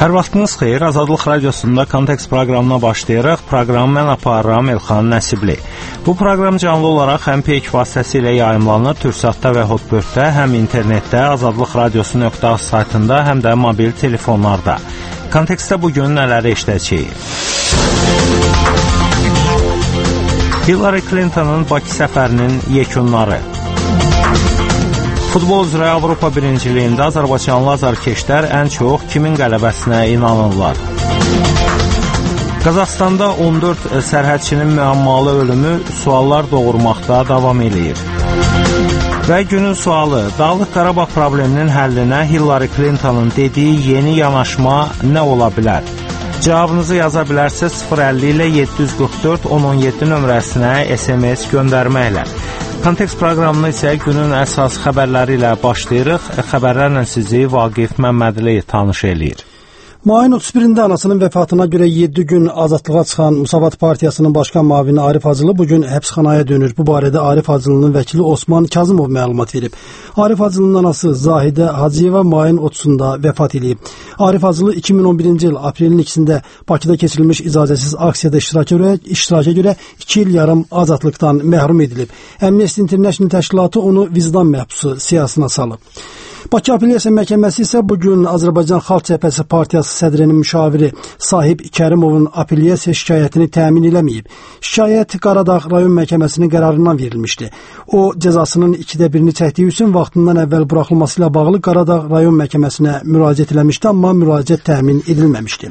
Hər vaxtınız xeyir, Azadlıq Radiosunda Kontekst proqramına başlayırıq. Proqramı mən aparıram Elxan Nəsibli. Bu proqram canlı olaraq həm PEYK vasitəsilə yayımlanır, Türksatda və Hotbird-də, həm internetdə, azadlıqradiosu.az saytında, həm də mobil telefonlarda. Kontekstdə bugün nələri işləyəcəyik? Hillary Clinton'ın Bakı səfərinin yekunları. Futbol üzrə Avropa birinciliyində Azərbaycanlı azarkeşlər ən çox kimin qələbəsinə inanırlar? Qazaxstanda 14 sərhədçinin müəmmalı ölümü suallar doğurmaqda davam edir. Və günün sualı, Dağlıq Qarabağ probleminin həllinə Hillary Clinton'ın dediyi yeni yanaşma nə ola bilər? Cavabınızı yaza bilərsiniz 050 ilə 744 1017 nömrəsinə SMS göndərməklə. Kontekst proqramını isə günün əsas xəbərləri ilə başlayırıq. Xəbərlərlə sizi Vaqif Məmmədli tanış eləyir. Mayın 31-də anasının vəfatına görə 7 gün azadlığa çıxan Müsavat Partiyasının başqan müavini Arif Hacılı bugün həbsxanaya dönür. Bu barədə Arif Hacılının vəkili Osman Kazımov məlumat verib. Arif Hacılının anası Zahidə Hacıyeva mayın 30-da vəfat edib. Arif Hacılı 2011-ci il aprelin 2-sində Bakıda keçirilmiş icazəsiz aksiyada iştiraka görə 2 il yarım azadlıqdan məhrum edilib. Amnesty International təşkilatı onu vicdan məhbusu siyasına salıb. Bakı Apellyasiya Məhkəməsi isə bugün Azərbaycan Xalq Cəbhəsi Partiyası sədrinin müşaviri Sahib Kərimovun apellyasiya şikayətini təmin eləməyib. Şikayət Qaradağ rayon məhkəməsinin qərarından verilmişdi. O, cəzasının 2/1-ni çəkdiyi üçün vaxtından əvvəl buraxılması ilə bağlı Qaradağ rayon məhkəməsinə müraciət eləmişdi, amma müraciət təmin edilməmişdi.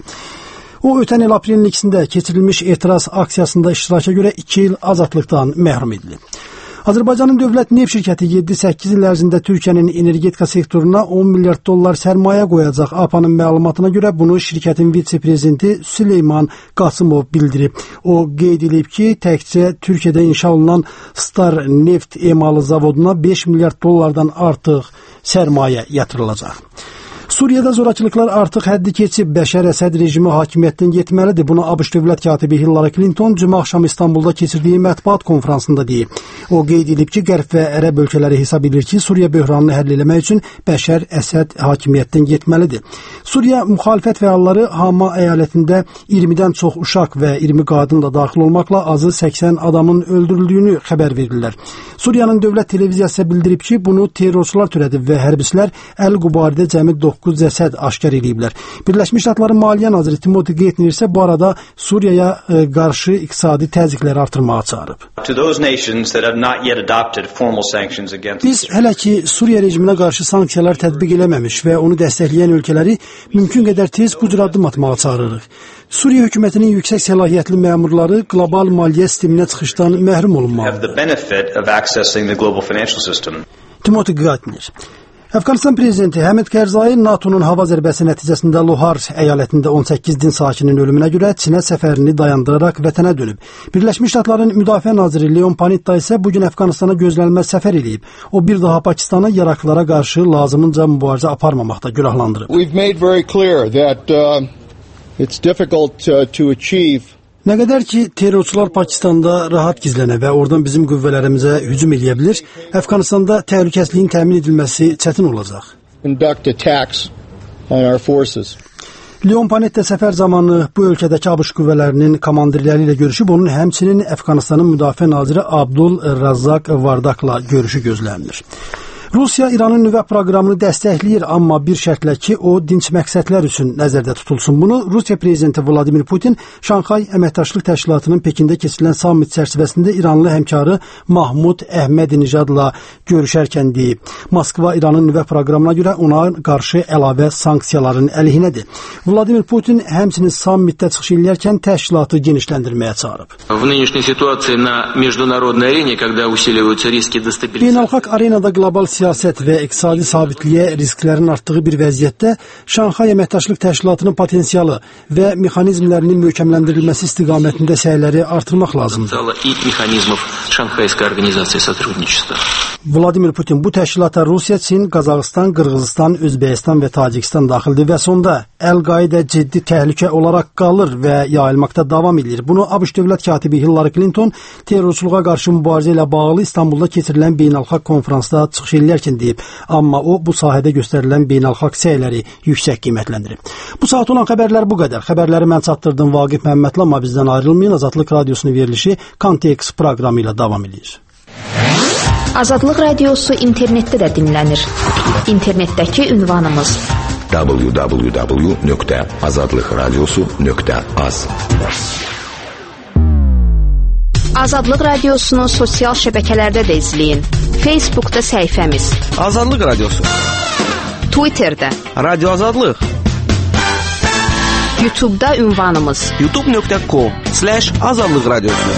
O, ötən il aprelin 2-sində keçirilmiş etiraz aksiyasında iştiraka görə 2 il azadlıqdan məhrum edilib. Azərbaycanın dövlət neft şirkəti 7-8 il ərzində Türkiyənin energetika sektoruna 10 milyard dollar sərmayə qoyacaq. APA'nın məlumatına görə bunu şirkətin vitse-prezidenti Süleyman Qasımov bildirib. O qeyd edib ki, təkcə Türkiyədə inşa olunan Star neft emalı zavoduna 5 milyard dollardan artıq sərmayə yatırılacaq. Suriyada zorakılıqlar artıq həddi keçib, Bəşər Əsəd rejimi hakimiyyətdən getməlidir. Bunu ABŞ dövlət katibi Hillary Clinton cümə axşamı İstanbulda keçirdiyi mətbuat konfransında deyib. O qeyd edib ki, Qərb və Ərəb ölkələri hesab edir ki, Suriya böhranını həll etmək üçün Bəşər Əsəd hakimiyyətdən getməlidir. Suriya müxalifət fəalları Hama əyalətində 20-dən çox uşaq və 20 qadın da daxil olmaqla azı 80 adamın öldürüldüyünü xəbər verirlər. Suriyanın dövlət televiziyası bildirib ki, bunu terrorçular törədib və hərbçilər Əl-Qubaridə cəmi 9 cəsəd aşkar ediblər. Birləşmiş Ştatların Maliyyə naziri Timothy Geithner isə bu arada Suriyaya qarşı iqtisadi təzyiqləri artırmağa çağırıb. Biz hələ ki Suriya rejiminə qarşı sanksiyalar tətbiq eləməmiş və onu dəstəkləyən ölkələri mümkün qədər tez bu cür addım atmağa çağırırıq. Suriya hökumətinin yüksək səlahiyyətli məmurları qlobal maliyyə sisteminə çıxışdan məhrum olunmalıdır. Timothy Geithner. Əfqanistan prezidenti Həmid Kərzai NATO'nun hava zərbəsi nəticəsində Lohar əyalətində 18 din sakinin ölümünə görə Çinə səfərini dayandıraraq vətənə dönüb. Birləşmiş Ştatların müdafiə naziri Leon Panetta isə bugün Əfqanistana gözlənilməz səfər edib. O bir daha Pakistanı yaraqlılara qarşı lazımınca mübarizə aparmamaqda günahlandırıb. We've made very clear that it's difficult to achieve. Nə qədər ki, terrorçular Pakistanda rahat gizlənə və oradan bizim qüvvələrimizə hücum eləyə bilir, Əfqanistanda təhlükəsizliyin təmin edilməsi çətin olacaq. Leon Panetta səfər zamanı bu ölkədəki ABŞ qüvvələrinin komandirləri ilə görüşüb, onun həmçinin Əfqanistanın müdafiə naziri Abdul Razzaq Vardaqla görüşü gözlənilir. Rusiya İranın nüvə proqramını dəstəkləyir, amma bir şərtlə ki, o dinc məqsədlər üçün nəzərdə tutulsun. Bunu Rusiya prezidenti Vladimir Putin Şanxay Əməkdaşlıq Təşkilatının Pekində keçirilən sammit çərçivəsində İranlı həmkarı Mahmud Əhmədinijadla görüşərkən deyib. Moskva İranın nüvə proqramına görə ona qarşı əlavə sanksiyaların əleyhinədir. Vladimir Putin həmçinin sammitdə çıxış edərkən təşkilatı genişləndirməyə çağırıb. Beynəlxalq arenada qlobal siyasət və iqtisadi sabitliyə risklərin artdığı bir vəziyyətdə Şanxay Əməkdaşlıq Təşkilatının potensialı və mexanizmlərinin möhkəmləndirilməsi istiqamətində səyləri artırmaq lazımdır. Vladimir Putin bu təşkilata Rusiya, Çin, Qazaxıstan, Qırğızistan, Özbəkistan və Tacikistan daxildir və sonda Əl-Qaidə ciddi təhlükə olaraq qalır və yayılmaqda davam edir. Bunu ABŞ dövlət katibi Hillary Clinton terrorçuluğa qarşı mübarizə ilə bağlı İstanbulda keçirilən beynəlxalq konfransda çıxış eləyərkən deyib, amma o bu sahədə göstərilən beynəlxalq səyləri yüksək qiymətləndirib. Bu saat olan xəbərlər bu qədər. Xəbərləri mən çatdırdım Vaqif Məmmədli, amma bizdən ayrılmayın. Azadlıq Radiosunun verilişi Kontekst proqramı ilə davam edir. Azadlıq Radiosu internetdə də dinlənir. İnternetdəki ünvanımız www.azadlıqradiosu.az. Azadlıq Radiosunu sosial şəbəkələrdə də izləyin. Facebookda səhifəmiz Azadlıq Radiosu, Twitterdə Radio Azadlıq, YouTube'da ünvanımız youtube.com/Azadlıq Radiosu.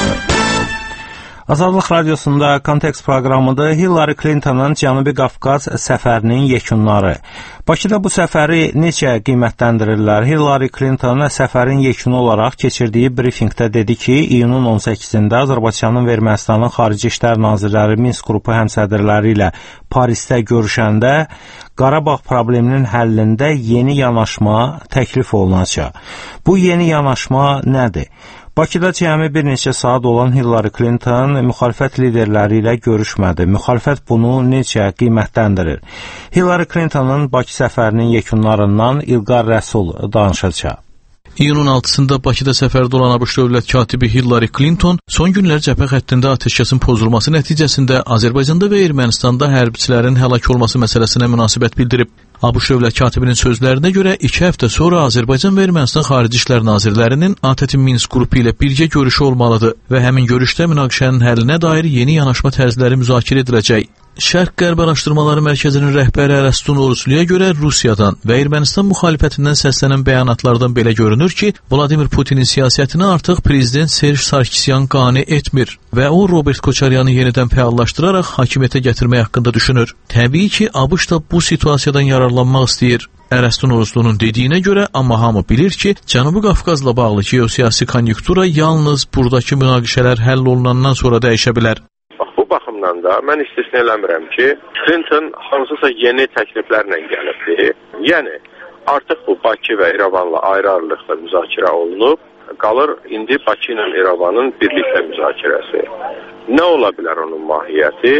Azadlıq Radiosunda Kontekst proqramıdır. Hillary Clinton'ın Cənubi Qafqaz səfərinin yekunları. Bakıda bu səfəri necə qiymətləndirirlər? Hillary Clinton səfərin yekunu olaraq keçirdiyi brifinqdə dedi ki, iyunun 18-də Azərbaycanın və Ermənistanın Xarici İşlər Nazirləri Minsk qrupu həmsədrləri ilə Parisdə görüşəndə Qarabağ probleminin həllində yeni yanaşma təklif olunacaq. Bu yeni yanaşma nədir? Bakıda cəmi bir neçə saat olan Hillary Clinton müxalifət liderləri ilə görüşmədi. Müxalifət bunu necə qiymətləndirir? Hillary Clinton'ın Bakı səfərinin yekunlarından İlqar Rəsul danışacaq. İyunun 6-sında Bakıda səfərdə olan ABŞ dövlət katibi Hillary Clinton son günlər cəbhə xəttində atəşkəsin pozulması nəticəsində Azərbaycanda və Ermənistanda hərbiçilərin həlak olması məsələsinə münasibət bildirib. ABŞ dövlət katibinin sözlərinə görə 2 həftə sonra Azərbaycan və Ermənistan Xarici İşlər Nazirlərinin ATƏT Minsk qrupu ilə birgə görüşü olmalıdır və həmin görüşdə münaqişənin həllinə dair yeni yanaşma tərzləri müzakirə ediləcək. Şərq-Qərb Araşdırmaları Mərkəzinin rəhbəri Ərəstun Orucluya görə Rusiyadan və Ermənistan müxalifətindən səslənən bəyanatlardan belə görünür ki, Vladimir Putinin siyasətini artıq prezident Serj Sarkisyan qane etmir və o Robert Koçaryanı yenidən fəallaşdıraraq hakimiyyətə gətirmək haqqında düşünür. Təbii ki, ABŞ da bu situasiyadan yararlanmaq istəyir. Ərəstun Oruclunun dediyinə görə, amma hamı bilir ki, Cənubi Qafqazla bağlı geosiyasi konjunktura yalnız buradakı münaqişələr həll olunandan sonra dəyişə bilər. Bu baxımdan da mən istisna eləmirəm ki, Clinton hansısa yeni təkliflərlə gəlibdir. Yəni, artıq bu Bakı və İrəvanla ayrı-ayrılıqda müzakirə olunub, qalır indi Bakı ilə İrəvanın birlikdə müzakirəsi. Nə ola bilər onun mahiyyəti?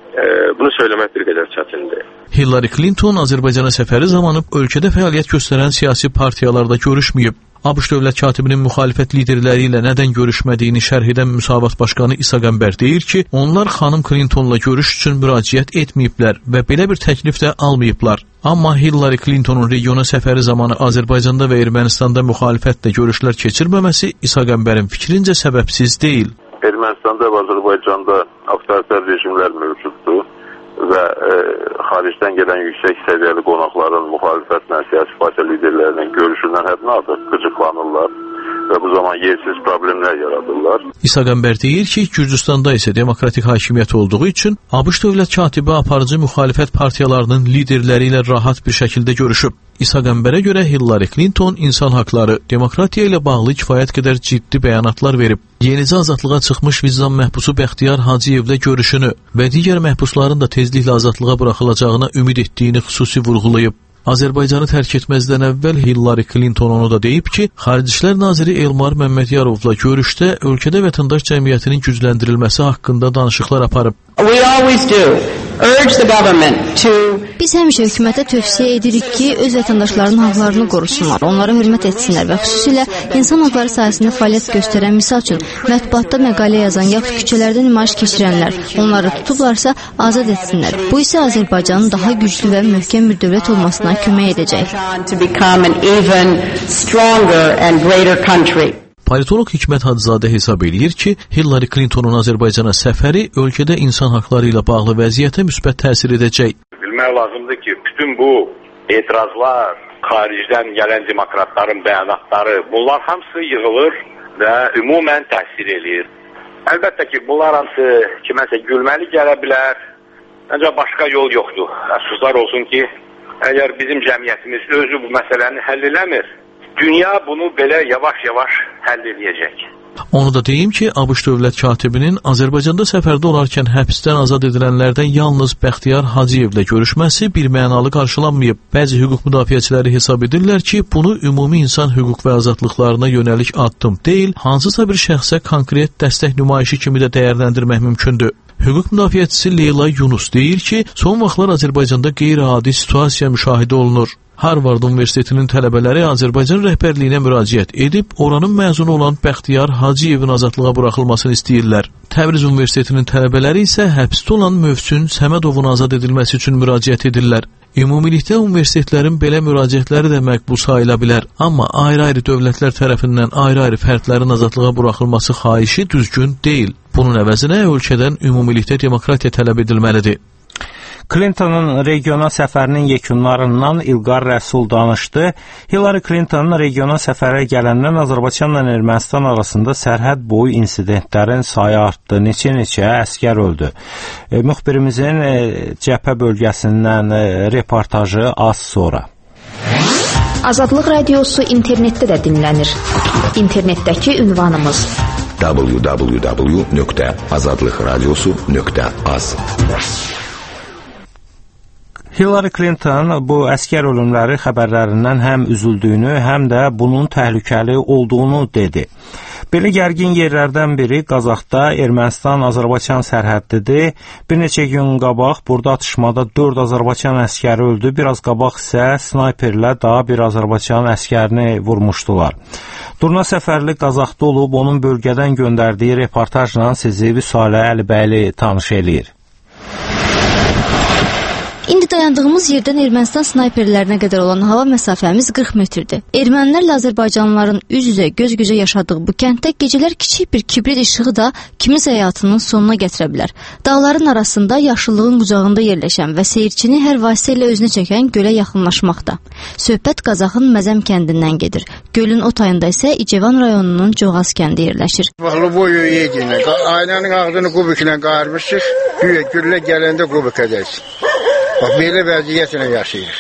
Bunu söyləmək bir qədər çətindir. Hillary Clinton Azərbaycana səfəri zamanı ölkədə fəaliyyət göstərən siyasi partiyalarda görüşməyib. ABŞ dövlət katibinin müxalifət liderləri ilə nədən görüşmədiyini şərh edən Müsavat Başqanı İsa Qəmbər deyir ki, onlar xanım Clintonla görüş üçün müraciət etməyiblər və belə bir təklif də almayıblar. Amma Hillary Clintonun regiona səfəri zamanı Azərbaycanda və Ermənistanda müxalifətlə görüşlər keçirməməsi İsa Qəmbərin fikrincə səbəbsiz deyil. Ermənistanda və Azərbaycanda avtoritar rejimlər mövcuddur və xaricdən gələn yüksək səviyyəli qonaqların müxalifətlə, siyasi partiya liderlərinin görüşündən həddən artıq qıcıqlanırlar və bu zaman yersiz problemlər yaradırlar. İsa Qəmbər deyir ki, Gürcüstanda isə demokratik hakimiyyət olduğu üçün ABŞ dövlət katibi aparıcı müxalifət partiyalarının liderləri ilə rahat bir şəkildə görüşüb. İsa Qəmbərə görə Hillary Clinton insan haqları, demokratiya ilə bağlı kifayət qədər ciddi bəyanatlar verib. Yenicə azadlığa çıxmış vicdan məhbusu Bəxtiyar Hacıyevlə görüşünü və digər məhbusların da tezliklə azadlığa buraxılacağına ümid etdiyini xüsusi vurğulayıb. Azərbaycanı tərk etməzdən əvvəl Hillary Clinton onu da deyib ki, Xarici İşlər Naziri Elmar Məmmədiyarovla görüşdə ölkədə vətəndaş cəmiyyətinin gücləndirilməsi haqqında danışıqlar aparıb. Biz həmişə hökumətə tövsiyə edirik ki, öz vətəndaşlarının haqlarını qorusunlar, onlara hörmət etsinlər və xüsusilə insan haqları sahəsində fəaliyyət göstərən, misal üçün, mətbuatda məqalə yazan, yaxud küçələrdə nümayiş keçirənlər, onları tutublarsa azad etsinlər. Bu isə Azərbaycanın daha güclü və möhkəm bir dövlət olmasına kömək edəcək. Politolog Hikmət Hacızadə hesab eləyir ki, Hillary Clintonun Azərbaycana səfəri ölkədə insan haqları ilə bağlı vəziyyətə müsbət təsir edəcək. Bilmək lazımdır ki, bütün bu etirazlar, xaricdən gələn demokratların bəyanatları, bunlar hamısı yığılır və ümumən təsir eləyir. Əlbəttə ki, bunlar hamısı kiməsə gülməli gələ bilər, ancaq başqa yol yoxdur. Əfsuslar olsun ki, əgər bizim cəmiyyətimiz özü bu məsələni həll eləmir, dünya bunu belə yavaş-yavaş həll edəcək. Onu da deyim ki, ABŞ dövlət katibinin Azərbaycanda səfərdə olarkən həbsdən azad edilənlərdən yalnız Bəxtiyar Hacıyevlə görüşməsi birmənalı qarşılanmayıb. Bəzi hüquq müdafiəçiləri hesab edirlər ki, bunu ümumi insan hüquq və azadlıqlarına yönəlik addım deyil, hansısa bir şəxsə konkret dəstək nümayişi kimi də dəyərləndirmək mümkündür. Hüquq müdafiəçisi Leyla Yunus deyir ki, son vaxtlar Azərbaycanda qeyri-adi situasiya müşahidə olunur. Harvard Universitetinin tələbələri Azərbaycan rəhbərliyinə müraciət edib, oranın məzunu olan Bəxtiyar Hacıyevin azadlığa buraxılmasını istəyirlər. Təbriz Universitetinin tələbələri isə həbsdə olan Mövsün Səmədovun azad edilməsi üçün müraciət edirlər. Ümumilikdə universitetlərin belə müraciətləri də məqbul sayıla bilər, amma ayrı-ayrı dövlətlər tərəfindən ayrı-ayrı fərdlərin azadlığa buraxılması xahişi düzgün deyil. Bunun əvəzinə ölkədən ümumilikdə demokratiya tələb edilməlidir. Clintonun regiona səfərinin yekunlarından İlqar Rəsul danışdı. Hillary Clinton regiona səfərə gələndən Azərbaycanla Ermənistan arasında sərhəd boyu insidentlərin sayı artdı. Neçə əskər öldü. Müxbirimizin cəbhə bölgəsindən reportajı az sonra. Azadlıq radiosu internetdə də dinlənir. İnternetdəki ünvanımız www.azadlıqradiosu.az. Hillary Clinton bu əskər ölümləri xəbərlərindən həm üzüldüyünü, həm də bunun təhlükəli olduğunu dedi. Belə gərgin yerlərdən biri Qazaxda Ermənistan-Azərbaycan sərhəddidir. Bir neçə gün qabaq burada atışmada 4 Azərbaycan əskəri öldü. Biraz qabaq isə snayperlə daha bir Azərbaycan əskərini vurmuşdular. Durna Səfərli Qazaxda olub, onun bölgədən göndərdiyi reportajla sizi Vüsalə Əlibəyli tanış eləyir. İndi dayandığımız yerdən Ermənistan snayperlərinə qədər olan hava məsafəmiz 40 metrdir. Ermənilərlə Azərbaycanlıların üz-üzə, göz-gözə yaşadığı bu kənddə gecələr kiçik bir kibrit işığı da kimisə həyatının sonuna gətirə bilər. Dağların arasında yaşıllığın qucağında yerləşən və seyirçini hər vasitə ilə özünə çəkən gölə yaxınlaşmaqda. Söhbət Qazaxın Məzəm kəndindən gedir. Gölün o tayında isə İcevan rayonunun Coğaz kəndi yerləşir. Boyu yedinlə, aynanın ağzını kubiklə qarmışıq, güllə gələndə kubik edərsin. Bax, belə vəziyyətlə yaşayır.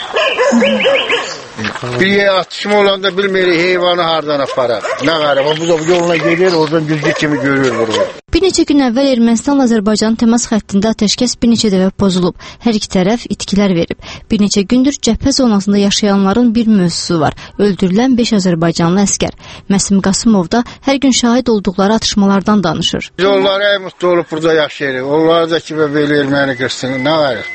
Bir atışma olanda bilmirik heyvanı hardan aparaq. Nə qaraq, bu da yoluna gelir, oradan düzlük kimi görür burada. Bir neçə gün əvvəl Ermənistan-Azərbaycan təmas xəttində atəşkəs bir neçə dəfə pozulub. Hər iki tərəf itkilər verib. Bir neçə gündür cəbhə zonasında yaşayanların bir mövzusu var. Öldürülən 5 Azərbaycanlı əskər. Məsim Qasımov da hər gün şahid olduqları atışmalardan danışır. Biz onlara mutlu olub burada yaşayırıq. Onları da kimi belə erməni qırsın, nə qaraq?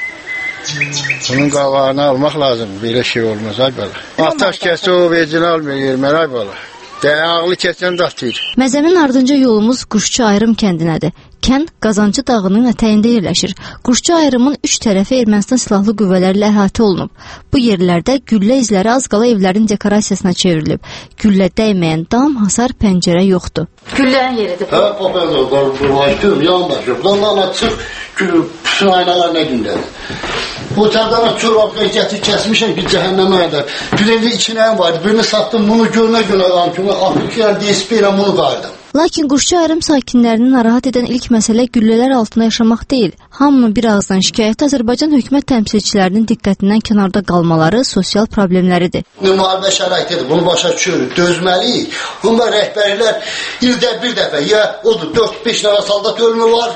Bunun qabağını almaq lazım. Belə şey olmaz ay bala. Ataş kəsi o vecini almıyor erməni ay bala. Ağlı keçən datıyır. Məzəmin ardınca yolumuz Quşçu Ayrım kəndinədir. Kənd Qazancı dağının ətəyində yerləşir. Quşçu Ayrımın 3 tərəfi Ermənistan silahlı qüvvələrlə əhatə olunub. Bu yerlərdə güllə izləri az qala evlərin dekorasiyasına çevrilib. Güllə dəyməyən dam, hasar, pəncərə yoxdur. Güllərin yeridir bu. Hə, papazor, qarşılaşdım, yandaşım. Damana çıx, bütün aynalar nə gündədir. Bu tərdən çorabla gətir kəsmişəm ki, cəhənnəmə qədər. Bir evdə 2 nəyim vardı, birini satdım, bunu görünə kimi, axırkiyən DSP ilə bunu qaydım. Lakin Quşçu Ayrım sakinlərini narahat edən ilk məsələ güllələr altında yaşamaq deyil. Hamının bir ağızdan şikayəti Azərbaycan hökumət təmsilçilərinin diqqətindən kənarda qalmaları, sosial problemləridir. Müharibə şəraitidir, bunu başa düşürük, dözməliyik. Bunda rəhbərlər ildə bir dəfə, ya odur, 4-5 nəfər saldat ölümü var,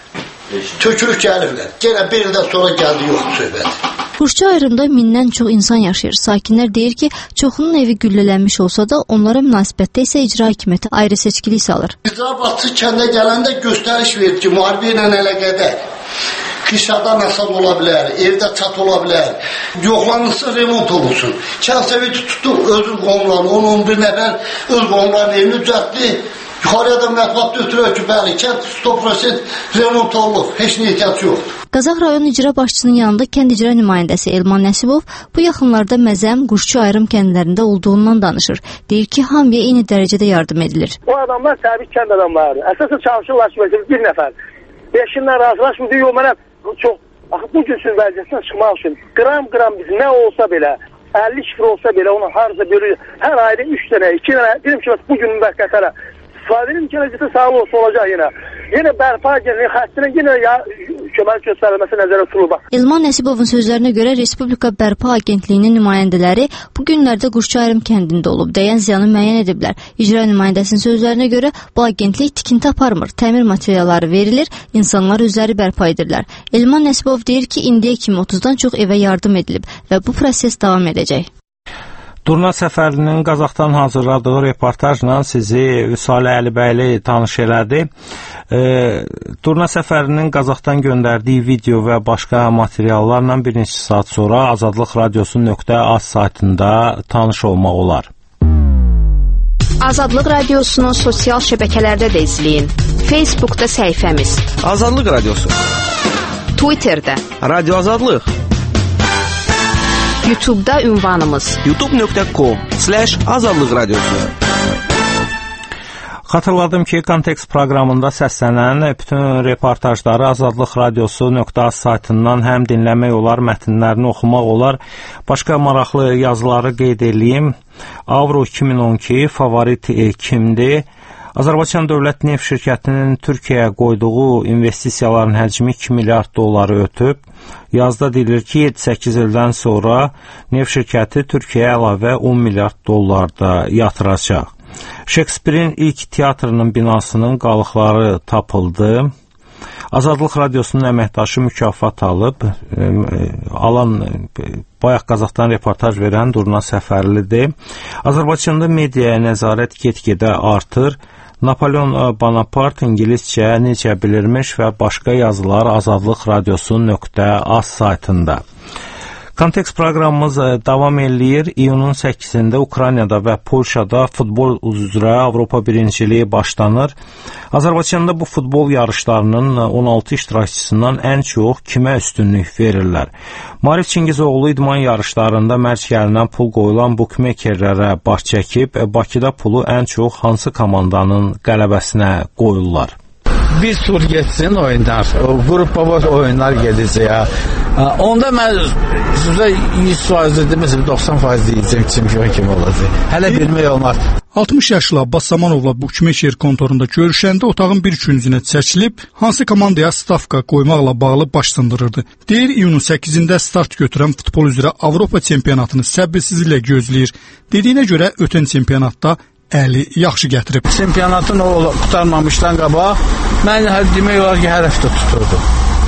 tökülük gəlirlər. Yenə bir ildən sonra gəldi, yoxdur söhbət. Quşçu Ayrımda mindən çox insan yaşayır. Sakinlər deyir ki, çoxunun evi güllələnmiş olsa da, onlara münasibətdə isə icra hakimiyyəti ayrı seçkilik salır. İcra başçı kəndə gələndə göstəriş verir ki, müharibə ilə əlaqədar qışada nəsab ola bilər, evdə çat ola bilər, yoxlanılsın, remont olunsun. Kənd səviyyə tutdu, özür qonlarını, 10-11 nəfər öz qonlarının evini düzəltdi. Yuxarıya da mətbuat götürür ki, bəli, kənd 100% remont olunub, heç nə ehtiyac yoxdur. Qazax rayon icra başçısının yanında kənd icra nümayəndəsi Elman Nəsibov bu yaxınlarda Məzəm, Quşçu Ayrım kəndlərində olduğundan danışır. Deyir ki, hamıya eyni dərəcədə yardım edilir. O adamlar səbit kənd adamlardır. Əsasən çalışırlar ki, bir nəfər. 5-indən razılaşmır, deyir, mənə çox, bu günsüz vəziyyətdən çıxmaq üçün qram biz nə olsa belə, 50 şifr olsa belə onu harca bölür, hər ayda 3 dənə, 2 dənə, dedim ki, bugün müvəqqətlərə İstifadənin gələcəkdə sağlı olsa olacaq yenə. Yenə bərpa gəlin, xəttinə yenə kömək göstərilməsi nəzərə tutulur. Elman Nəsibovun sözlərinə görə Respublika Bərpa Agentliyinin nümayəndələri bu günlərdə Quşçu Ayrım kəndində olub, dəyən ziyanı müəyyən ediblər. İcra nümayəndəsinin sözlərinə görə bu agentlik tikinti aparmır, təmir materialları verilir, insanlar özləri bərpa edirlər. Elman Nəsibov deyir ki, indiyə kimi 30-dan çox evə yardım edilib və bu proses davam edəcək. Durna Səfərlinin Qazaxdan hazırladığı reportajla sizi Vüsalə Əlibəyli tanış elədi. Durna Səfərlinin Qazaxdan göndərdiyi video və başqa materiallarla bir neçə saat sonra Azadlıq Radiosu.az saytında tanış olmaq olar. Azadlıq Radiosunu sosial şəbəkələrdə də izləyin. Facebookda səhifəmiz Azadlıq Radiosu, Twitterdə Radio Azadlıq, YouTube'da ünvanımız youtube.com/Azadlıq Radiosu. Xatırladım ki, Kontekst proqramında səslənən bütün reportajları Azadlıq Radiosu.az saytından həm dinləmək olar, mətnlərini oxumaq olar. Başqa maraqlı yazıları qeyd edeyim. Avro 2012 favorit kimdir? Azərbaycan Dövlət Neft Şirkətinin Türkiyəyə qoyduğu investisiyaların həcmi 2 milyard dolları ötüb. Yazda deyilir ki, 7-8 ildən sonra neft şirkəti Türkiyəyə əlavə 10 milyard dollar da yatıracaq. Şekspirin ilk teatrının binasının qalıqları tapıldı. Azadlıq Radiosunun əməkdaşı mükafat alıb. Alan bayaq Qazaxdan reportaj verən Durna Səfərlidir. Azərbaycanda mediaya nəzarət get-gedə artır. Napoleon Bonaparte ingiliscə necə bilirmiş və başqa yazılar Azadlıq Radiosu.az saytında. Kontekst proqramımız davam eləyir. İyunun 8-də Ukraynada və Polşada futbol üzrə Avropa birinciliyi başlanır. Azərbaycanda bu futbol yarışlarının 16 iştirakçısından ən çox kimə üstünlük verirlər? Maarif Çingizoğlu idman yarışlarında mərc gəlinən pul qoyulan bukmekerlərə baş çəkib, Bakıda pulu ən çox hansı komandanın qələbəsinə qoyurlar? Bir tur geçsin oyunlar, grupa oyunlar gedəcək. Onda mən sizə 100% dedim, 90% deyəcəm çempion kim olacaq. Hələ bilmək olmaz. 60 yaşlı Abbas Zamanovla bukmeker kontorunda görüşəndə otağın bir küncünə çəkilib, hansı komandaya stavka qoymaqla bağlı baş sındırırdı. Deyir, iyunun 8-də start götürən futbol üzrə Avropa çempionatını səbirsizliklə gözləyir. Dediyinə görə ötən çempionatda əli yaxşı gətirib. Çempionatın o qutarmamışdan qabaq mən demək olar ki, hər həftə tuturdum.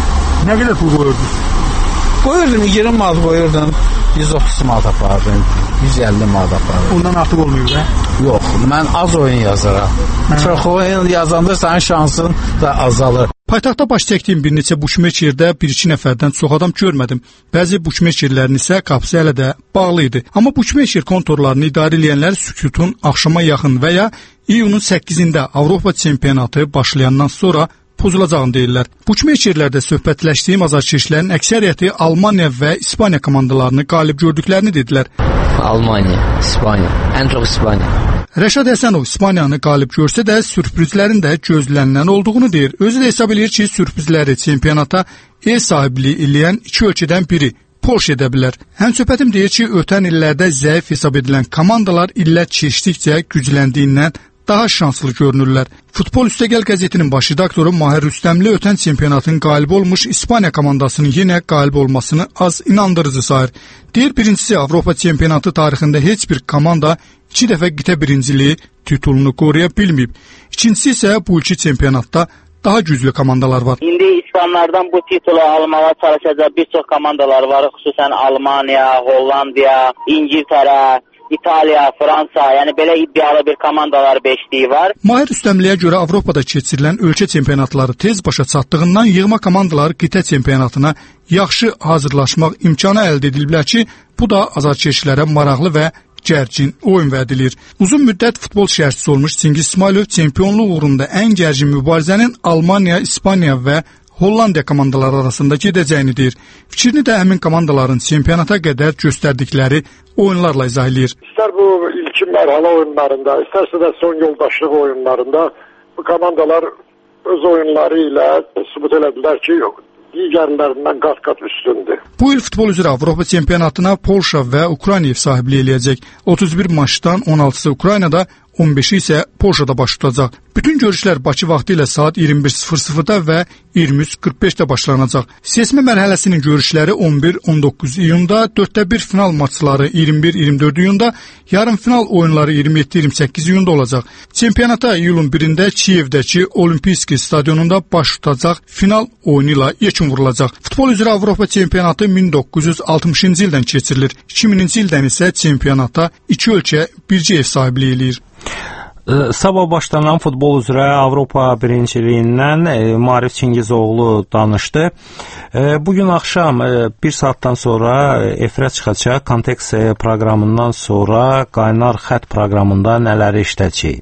Nə qədər pul qoyurdunuz? Qoyurdum, 20 manat qoyurdum, 130 manat apardım, 150 manat apardım. Ondan artıq olmuyor da? Yox, mən az oyun yazaram. Çox oyun yazanda sənin şansın da azalır. Paytaxtda baş çəkdiyim bir neçə bukmekerdə bir-iki nəfərdən çox adam görmədim. Bəzi bukmekerlərin isə qapısı hələ də bağlı idi. Amma bukmeker kontorlarını idarə edənlər sükutun axşama yaxın və ya iyunun 8-də Avropa çempionatı başlayandan sonra pozulacağını deyirlər. Bukmekerlərdə söhbətləşdiyim azarkeşlərin əksəriyyəti Almaniya və İspaniya komandalarını qalib gördüklərini dedilər. Almaniya, İspaniya, ən çox İspaniya. Rəşad Həsənov İspaniyanı qalib görsə də sürprizlərin də gözlənilən olduğunu deyir. Özü də hesab edir ki, sürprizləri çempionata ev sahibliyi eləyən iki ölkədən biri Polşa edə bilər. Həmsöhbətim deyir ki, ötən illərdə zəif hesab edilən komandalar illər keçdikcə gücləndiyindən daha şanslı görünürlər. Futbol Üstəgəl qəzetinin baş redaktoru Mahir Rüstəmli ötən çempionatın qalibi olmuş İspaniya komandasının yenə qalib olmasını az inandırıcı sayır. Deyir, birincisi Avropa çempionatı tarixində heç bir komanda 2 dəfə qitə birinciliyi titulunu qoruya bilməyib. İkincisi isə bu iki çempionatda daha güclü komandalar var. İndi İspanlardan bu titulu almağa çalışacaq bir çox komandalar var. Xüsusən Almaniya, Hollandiya, İngiltərə, İtaliya, Fransa, yəni belə iddialı bir komandalar beşliyi var. Mahir Üstəmliyə görə Avropada keçirilən ölkə çempionatları tez başa çatdığından yığma komandalar qitə çempionatına yaxşı hazırlaşmaq imkanı əldə ediliblər ki, bu da azarkeşlərə maraqlı və gərgin oyun vəd edilir. Uzun müddət futbol şərhçisi olmuş Çingiz İsmailov çempionluq uğrunda ən gərgin mübarizənin Almaniya, İspaniya və Hollandiya komandaları arasında gedəcəyini deyir. Fikrini də həmin komandaların çempionata qədər göstərdikləri oyunlarla izah edir. İstər bu ilkin mərhələ oyunlarında, istərsə də son yoldaşlıq oyunlarında bu komandalar öz oyunları ilə sübut elədilər ki, digərlərindən qat-qat üstündür. Bu il futbol üzrə Avropa çempionatına Polşa və Ukrayna ev sahibliyi eləyəcək. 31 maçdan 16-sı Ukraynada, 15-i isə Polşada baş tutacaq. Bütün görüşlər Bakı vaxtı ilə saat 21:00-da və 23:45-də başlanacaq. Seçmə mərhələsinin görüşləri 11-19 iyunda, 4-1 final maçları 21-24 iyunda, yarım final oyunları 27-28 iyunda olacaq. Çempionata iyulun 1-də Kiyevdəki Olimpiyski stadionunda baş tutacaq final oyunu ilə yekun vurulacaq. Futbol üzrə Avropa çempionatı 1960-cı ildən keçirilir. 2000-ci ildən isə çempionata iki ölkə bircə ev sahibliyi eləyir. Sabah başlanan futbol üzrə Avropa birinciliyindən Maarif Çingizoğlu danışdı. Bugün axşam 1 saatdan sonra efirə çıxacaq Kontekst proqramından sonra Qaynar Xətt proqramında nələri işlədəcəyik?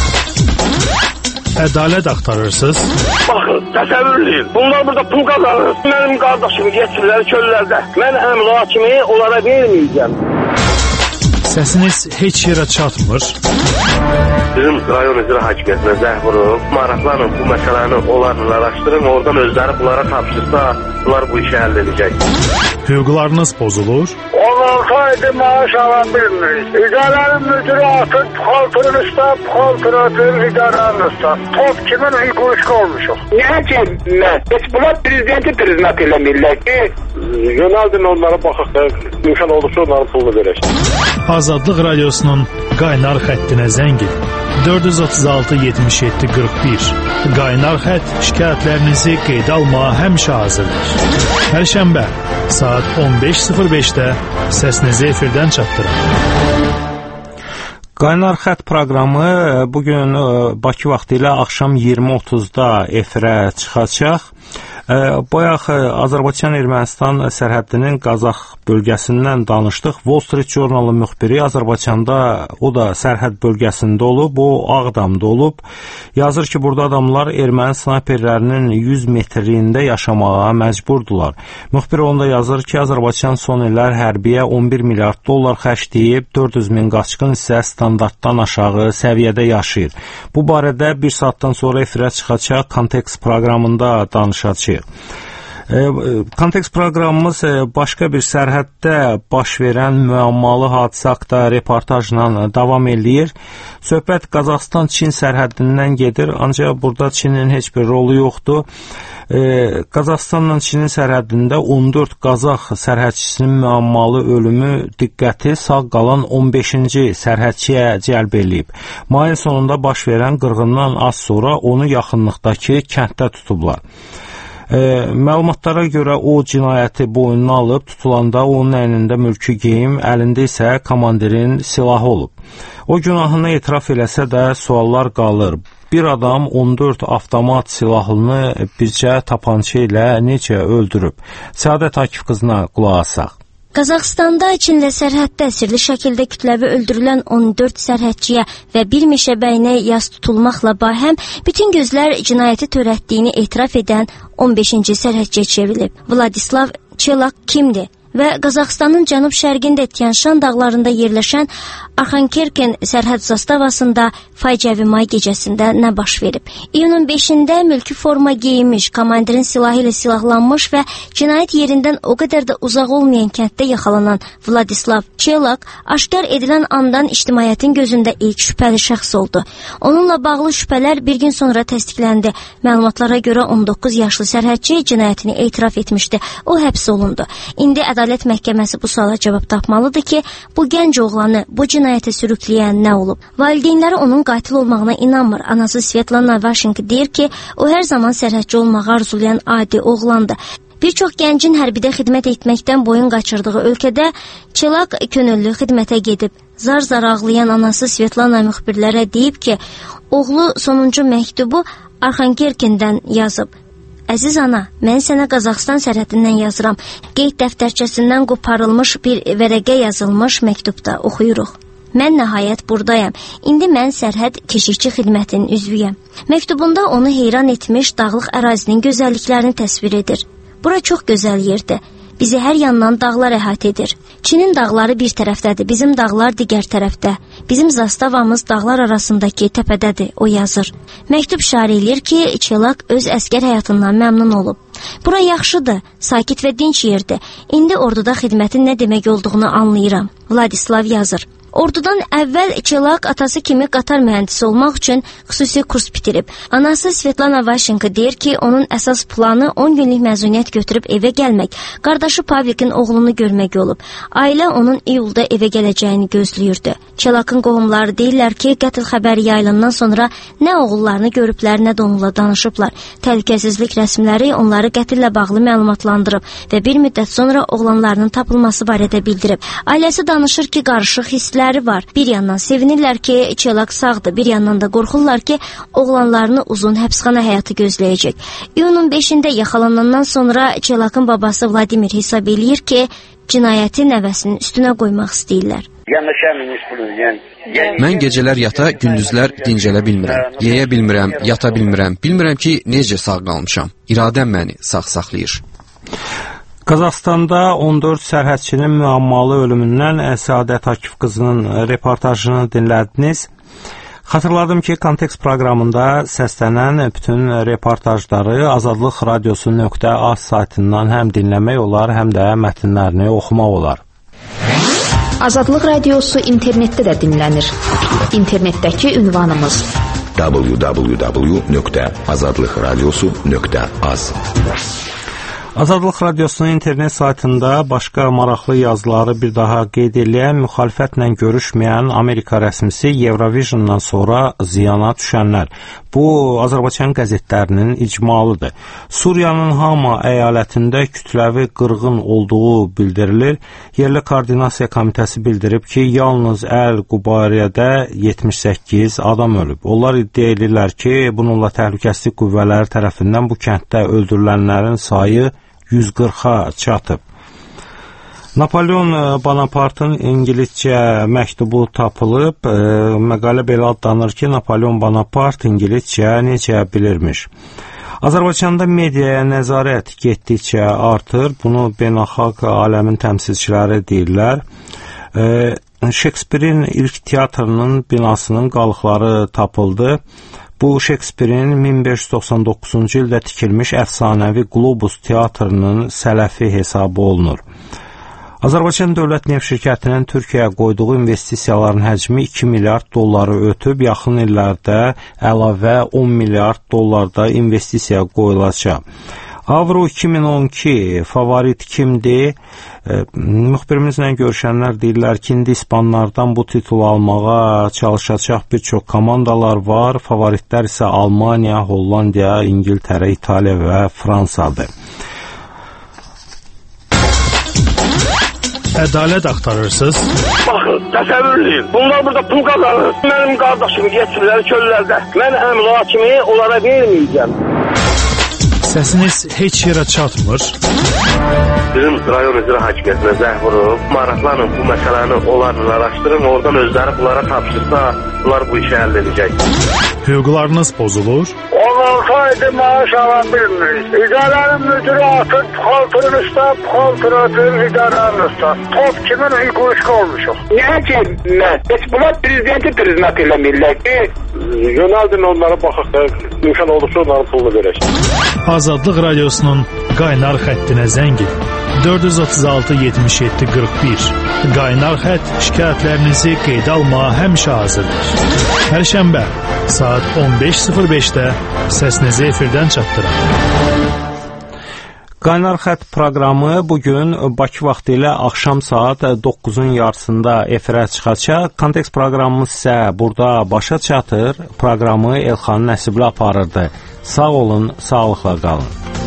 Ədalət axtarırsınız? Baxın, təsəvvür edin. Bunlar burada pul qazanır. Mənim qardaşımı gətirirlər çöllərdə. Mən həm hakimi onlara verməyəcəm. Səsiniz heç yerə çatmır. Bizim rayon icra hakimiyyətinə zəng vurub, maraqlanın bu məsələni onlarla araşdırın, oradan özləri bunlara tapşırsa, bunlar bu işi həll edəcək. Hüquqlarınız pozulur. 16 aydır maaş ala bilmirik. İdarənin müdürü atır, xalqının üstə, xalqın atır, idarənin üstə. Top kimin hüququşqa olmuşuq. Niyə ki, heç bunlar prezidenti priznat eləmirlər ki, yönəldin onlara baxaq da, imkan olursa onların pulunu verək. Azadlıq Radiosunun Qaynar xəttinə zəng edin. 436-77-41. Qaynar xətt şikayətlərinizi qeydə almağa həmişə hazırdır. Hər şənbə saat 15:05-də səsinizi efirdən çatdırın. Qaynar Xətt proqramı bugün Bakı vaxtı ilə axşam 20:30-da efirə çıxacaq. Bayaq Azərbaycan-Ermənistan sərhəddinin Qazax bölgəsindən danışdıq. Wall Street Journal-ın müxbiri Azərbaycanda, o da sərhəd bölgəsində olub, o Ağdamda olub. Yazır ki, burada adamlar erməni snayperlərinin 100 metrliyində yaşamağa məcburdular. Müxbir onda yazır ki, Azərbaycan son illər hərbiyə 11 milyard dollar xərcləyib, 400 min qaçqın isə standartdan aşağı səviyyədə yaşayır. Bu barədə 1 saatdan sonra efirə çıxacaq Kontekst proqramında danışacağıq. Kontekst proqramımız başqa bir sərhəddə baş verən müəmmalı hadisə haqqında reportajla davam eləyir. Söhbət Qazaxstan-Çin sərhəddindən gedir, ancaq burada Çinin heç bir rolu yoxdur. Qazaxstanla Çinin sərhəddində 14 Qazax sərhədçisinin müəmmalı ölümü diqqəti sağ qalan 15-ci sərhədçiyə cəlb eləyib. Mayın sonunda baş verən qırğından az sonra onu yaxınlıqdakı kənddə tutublar. Məlumatlara görə o cinayəti boynuna alıb, tutulanda onun əynində mülki geyim, əlində isə komandirin silahı olub. O günahını etiraf eləsə də suallar qalır. Bir adam 14 avtomat silahını bircə tapança ilə necə öldürüb? Səadət Akif qızına qulaq asaq. Qazaxstanda Çinlə sərhəddə sirli şəkildə kütləvi öldürülən 14 sərhədçiyə və bir meşəbəyinə yas tutulmaqla bahəm bütün gözlər cinayəti törətdiyini etiraf edən 15-ci sərhədçiyə çevrilib. Vladislav Çelak kimdir? Və Qazaxstanın cənub-şərqində Tian-Şan dağlarında yerləşən Arxankerken sərhəd zastavasında faciəvi may gecəsində nə baş verib? İyunun 5-də mülki forma geyinmiş, komandirin silahı ilə silahlanmış və cinayət yerindən o qədər də uzaq olmayan kənddə yaxalanan Vladislav Çelak aşkar edilən andan ictimaiyyətin gözündə ilk şübhəli şəxs oldu. Onunla bağlı şübhələr bir gün sonra təsdiqləndi. Məlumatlara görə 19 yaşlı sərhədçi cinayətini etiraf etmişdi. O həbs olundu. İndi Ədalət Məhkəməsi bu suala cavab tapmalıdır ki, bu gənc oğlanı bu cinayətə sürükləyən nə olub? Valideynləri onun qatil olmağına inanmır. Anası Svetlana Vaşenko deyir ki, o hər zaman sərhədçi olmağı arzulayan adi oğlandı. Bir çox gəncin hərbidə xidmət etməkdən boyun qaçırdığı ölkədə Çelak könüllü xidmətə gedib. Zar-zar ağlayan anası Svetlana müxbirlərə deyib ki, oğlu sonuncu məktubu Arxankerkendən yazıb. Əziz ana, mən sənə Qazaxstan sərhədindən yazıram. Qeyd dəftərçəsindən qoparılmış bir vərəqə yazılmış məktubda oxuyuruq. Mən nəhayət buradayam. İndi mən sərhəd keşikçi xidmətinin üzvüyəm. Məktubunda onu heyran etmiş dağlıq ərazinin gözəlliklərini təsvir edir. Bura çox gözəl yerdir. Bizi hər yandan dağlar əhatə edir. Çinin dağları bir tərəfdədir, bizim dağlar digər tərəfdə. Bizim zastavamız dağlar arasındakı təpədədir, o yazır. Məktub şar eləyir ki, Çelak öz əskər həyatından məmnun olub. Bura yaxşıdır, sakit və dinç yerdir. İndi orduda xidmətin nə demək olduğunu anlayıram. Vladislav yazır. Ordudan əvvəl Çelak atası kimi qatar mühəndisi olmaq üçün xüsusi kurs bitirib. Anası Svetlana Vaşenko deyir ki, onun əsas planı 10 günlük məzuniyyət götürüb evə gəlmək, qardaşı Pavlikin oğlunu görmək olub. Ailə onun iyulda evə gələcəyini gözləyirdi. Çelakın qohumları deyirlər ki, qətl xəbəri yayılandan sonra nə oğullarını görüblər, nə də onunla danışıblar. Təhlükəsizlik rəsmiləri onları qətllə bağlı məlumatlandırıb və bir müddət sonra oğlanlarının tapılması barədə bildirib. Ailəsi danışır ki, qarışıq hissləri var. Bir yandan sevinirlər ki, Çelak sağdır, bir yandan da qorxurlar ki, oğlanlarını uzun həbsxana həyatı gözləyəcək. İyunun 5-də yaxalanandan sonra Çelakın babası Vladimir hesab eləyir ki, cinayəti nəvəsinin üstünə qoymaq istəyirlər. Mən gecələr yata, gündüzlər dincələ bilmirəm. Yeyə bilmirəm, yata bilmirəm. Bilmirəm ki, necə sağ qalmışam. İradəm məni sağ saxlayır. Qazaxstanda 14 sərhədçinin müəmmalı ölümündən Səadət Akif qızının reportajını dinlədiniz. Xatırladım ki, Kontekst proqramında səslənən bütün reportajları Azadlıq Radiosu.az saytından həm dinləmək olar, həm də mətnlərini oxumaq olar. Azadlıq Radiosu internetdə də dinlənir. İnternetdəki ünvanımız www.azadlıqradiosu.az. Azadlıq Radiosunun internet saytında başqa maraqlı yazıları bir daha qeyd edən, müxalifətlə görüşməyən Amerika rəsmisi Eurovisiondan sonra ziyana düşənlər. Bu, Azərbaycan qəzetlərinin icmalıdır. Suriyanın Hama əyalətində kütləvi qırğın olduğu bildirilir. Yerli Koordinasiya Komitəsi bildirib ki, yalnız Əl-Qubariyədə 78 adam ölüb. Onlar iddia edirlər ki, bununla təhlükəsizlik qüvvələri tərəfindən bu kənddə öldürülənlərin sayı 140-a çatıb. Napolyon Bonapartın İngiliscə məktubu tapılıb. Məqalə belə adlanır ki, Napolyon Bonapart İngiliscə necə bilirmiş. Azərbaycanda mediaya nəzarət getdikcə artır. Bunu beynəlxalq aləmin təmsilçiləri deyirlər. Şekspirin ilk teatrının binasının qalıqları tapıldı. Bu, Şekspirin 1599-cu ildə tikilmiş əfsanəvi Qlobus teatrının sələfi hesabı olunur. Azərbaycan Dövlət Neft Şirkətinin Türkiyəyə qoyduğu investisiyaların həcmi 2 milyard dolları ötüb, yaxın illərdə əlavə 10 milyard dollarda investisiya qoyulacaq. Avro 2012 favorit kimdir? Müxbirimizlə görüşənlər deyirlər ki, indi İspanlardan bu titulu almağa çalışacaq bir çox komandalar var. Favoritlər isə Almaniya, Hollandiya, İngiltərə, İtaliya və Fransadır. Ədalət axtarırsınız? Baxın, təsəvvür edin. Bunlar burada pul qazanır. Mənim qardaşımı gətirirlər çöllərdə. Mən əmla kimi onlara verməyəcəm. Səsiniz heç yerə çatmır. Bizim rayon icra hakimiyyətinə zəng vurub, maraqlanın bu məsələni onlarla araşdırın, oradan özləri bunlara tapşırsa, bunlar bu işi həll edəcək. Hüquqlarınız pozulur. 16 aydır maaş ala bilmirik. İdarənin müdürü atır, puxaltırın üstə, puxaltır atır, idarənin üstə. Top kimin hüququşqa olmuşuq. Niyə ki, heç bunlar prezidenti priznat eləmirlər ki, yönəldin onlara baxaq da, imkan olursa onların pulunu verək. Azadlıq Radiosunun qaynar xəttinə zəng edin. 436-77-41. Qaynar xətt şikayətlərinizi qeydə almağa həmişə hazırdır. Hər şənbə saat 15:05-də səsinizi efirdən çatdırın. Qaynar xətt proqramı bugün Bakı vaxtı ilə axşam saat 9-un yarısında efirə çıxacaq. Kontekst proqramımız isə burada başa çatır. Proqramı Elxan Nəsibli aparırdı. Sağ olun, sağlıqla qalın.